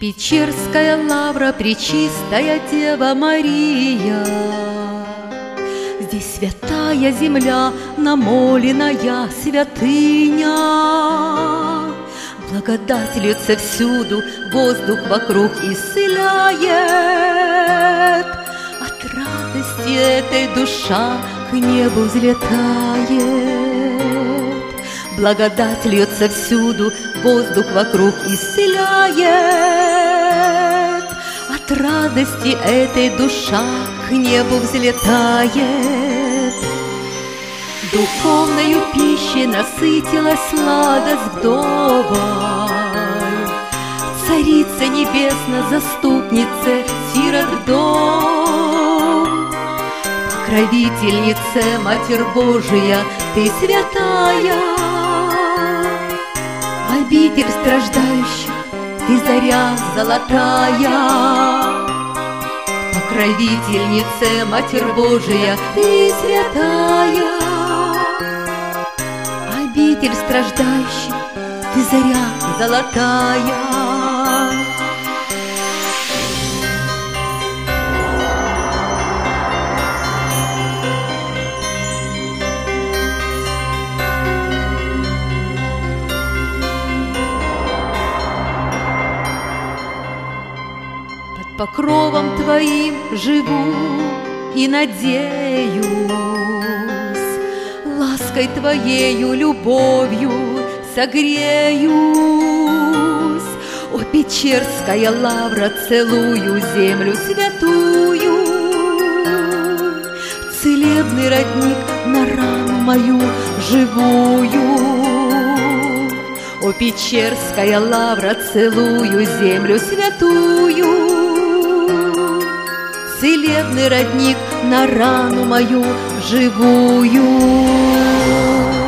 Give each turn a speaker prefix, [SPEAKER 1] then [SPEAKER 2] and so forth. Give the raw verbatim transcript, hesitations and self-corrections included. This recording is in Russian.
[SPEAKER 1] Печерская лавра, пречистая Дева Мария, здесь святая земля, намоленная святыня. Благодать льется всюду, воздух вокруг исцеляет. От радости этой душа к небу взлетает. Благодать льется всюду, воздух вокруг исцеляет. От радости этой душа к небу взлетает. Духовною пищей насытилась сладость вдоволь. Царица небесна, заступница сирот дом. Покровительница, Матерь Божия, ты святая. Обитель страждающих, ты заря золотая. Покровительница, Матерь Божия, ты святая. Обитель страждающих, ты заря золотая. Под покровом твоим живу и надеюсь, лаской твоею, любовью согреюсь. О, Печерская лавра, целую землю святую, целебный родник на рану мою живую. О, Печерская лавра, целую землю святую, целебный родник на рану мою живую.